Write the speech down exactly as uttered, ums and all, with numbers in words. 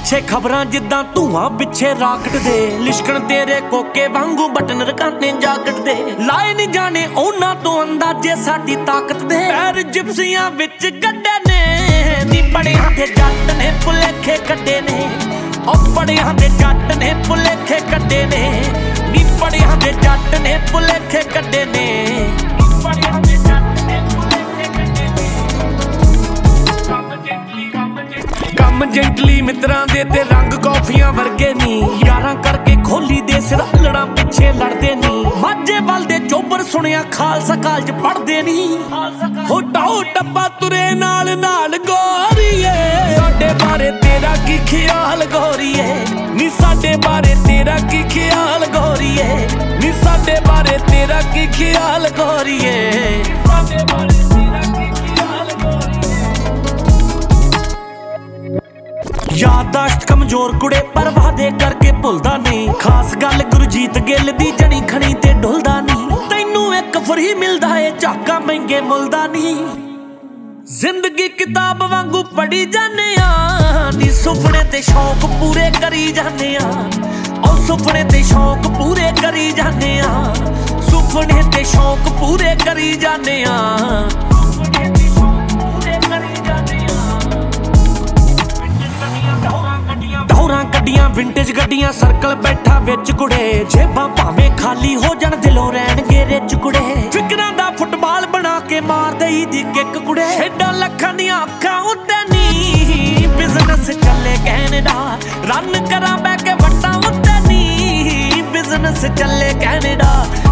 ਪਿੱਛੇ ਖਬਰਾਂ ਜਿੱਦਾਂ ਧੂਆਂ ਪਿੱਛੇ ਰਾਕਟ ਦੇ ਲਿਸ਼ਕਣ ਤੇਰੇ ਕੋਕੇ ਵਾਂਗੂ ਬਟਨ ਰਕਾਨੇ ਜਾਕਟ ਦੇ ਲਾਏ ਨਹੀਂ ਜਾਣੇ ਉਹਨਾਂ ਤੋਂ ਅੰਦਾਜ਼ੇ ਸਾਡੀ ਤਾਕਤ ਦੇ ਪੈਰ ਜਿਪਸੀਆਂ ਵਿੱਚ ਗੱਡੇ ਨੇ ਨੀ ਬੜਿਆਂ ਦੇ ਜੱਟ ਨੇ ਭੁਲੇਖੇ ਕੱਢੇ ਨੇ ਉਹ ਬੜਿਆਂ ਦੇ ਜੱਟ ਨੇ ਭੁਲੇਖੇ ਕੱਢੇ ਨੇ ਨੀ ਬੜਿਆਂ ਦੇ ਜੱਟ ਨੇ ਭੁਲੇਖੇ ਕੱਢੇ ਨੇ ਬੜਿਆਂ ਦੇ ਜੱਟ ਨੇ ਭੁਲੇਖੇ ਕੱਢੇ ਨੇ ਕੰਮ ਜੈਂਟਲੀ ਕੰਮ ਜੈਂਟਲੀ ਮਿੱਤਰਾਂ ਦੇ ਤੇ ਰੰਗ ਕੌਫੀਆਂ ਵਰਗੇ ਨੀ ਯਾਰਾਂ ਕਰਕੇ ਖੋਲੀ ਦੇ ਸਿਰ ਲੜਾਂ ਪਿੱਛੇ ਲੜਦੇ ਨੀ ਮਾਝੇ ਵੱਲ ਦੇ ਚੋਬਰ ਸੁਣਿਆ ਖਾਲਸਾ ਕਾਲਜ ਪੜ੍ਹਦੇ ਨੀ ਹੋ ਟਾਓ ਟੱਪਾ ਤੁਰੇ ਨਾਲ ਨਾਲ ਗੋਰੀਏ ਸਾਡੇ ਬਾਰੇ ਤੇਰਾ ਕੀ ਖਿਆਲ ਗੋਰੀਏ ਨੀ ਸਾਡੇ ਬਾਰੇ ਤੇਰਾ ਕੀ ਖਿਆਲ ਗੋਰੀਏ ਨੀ ਸਾਡੇ ਬਾਰੇ ਤੇਰਾ ਕੀ ਖਿਆਲ ਗੋਰੀਏ ਸਾਡੇ ਬਾਰੇ ਤੇਰਾ ਕੀ ਖਿਆਲ ਗੋਰੀਏ ਯਾਦਾਸ਼ਤ ਕਮਜ਼ੋਰ ਕੁੜੇ ਪਰ ਵਾਦੇ ਕਰਕੇ ਭੁੱਲਦਾ ਨਹੀਂ ਖਾਸ ਗੱਲ ਗੁਰਜੀਤ ਗਿੱਲ ਦੀ ਜਣੀ ਖਣੀ ਤੇ ਢੁੱਲਦਾ ਨਹੀਂ ਤੈਨੂੰ ਇੱਕ ਫਰੀ ਮਿਲਦਾ ਏ ਝਾਕਾ ਮਹਿੰਗੇ ਮੁੱਲਦਾ ਨਹੀਂ ਜ਼ਿੰਦਗੀ ਕਿਤਾਬ ਵਾਂਗੂ ਪੜੀ ਜਾਂਦੇ ਆ ਨੀ ਸੁਪਨੇ ਤੇ ਸ਼ੌਕ ਪੂਰੇ ਕਰੀ ਜਾਂਦੇ ਆ ਉਹ ਸੁਪਨੇ ਤੇ ਸ਼ੌਕ ਪੂਰੇ ਕਰੀ ਜਾਂਦੇ ਆ ਸੁਪਨੇ ਤੇ ਸ਼ੌਕ ਪੂਰੇ ਕਰੀ ਜਾਂਦੇ ਆ ਸੁਪਨੇ ਤੇ ਸ਼ੌਕ ਪੂਰੇ ਕਰੀ ਜਾਂਦੇ ਆ ਦੌਰਾਂ ਗੱਡੀਆਂ ਵਿੰਟੇਜ ਗੱਡੀਆਂ ਸਰਕਲ ਬੈਠਾ ਵਿੱਚ ਕੁੜੇ ਜੇਬਾਂ ਭਾਵੇਂ ਖਾਲੀ ਹੋ ਜਾਣ ਦਿਲੋਂ ਰਹਿਣਗੇ ਰਿਚ ਕੁੜੇ ਫਿਕਰਾਂ ਦਾ ਫੁੱਟਬਾਲ ਬਣਾ ਕੇ ਮਾਰ ਦਈ ਦੀ ਕਿੱਕ ਕੁੜੇ ਛੇਡਾਂ ਲੱਖਾਂ ਦੀਆਂ ਅੱਖਾਂ ਉੱਤੇ ਨੀ ਬਿਜ਼ਨਸ ਚੱਲੇ ਕੈਨੇਡਾ ਰਨ ਕਰਾਂ ਬਹਿ ਕੇ ਵੱਟਾਂ ਉੱਤੇ ਨੀ ਬਿਜ਼ਨਸ ਚੱਲੇ ਕੈਨੇਡਾ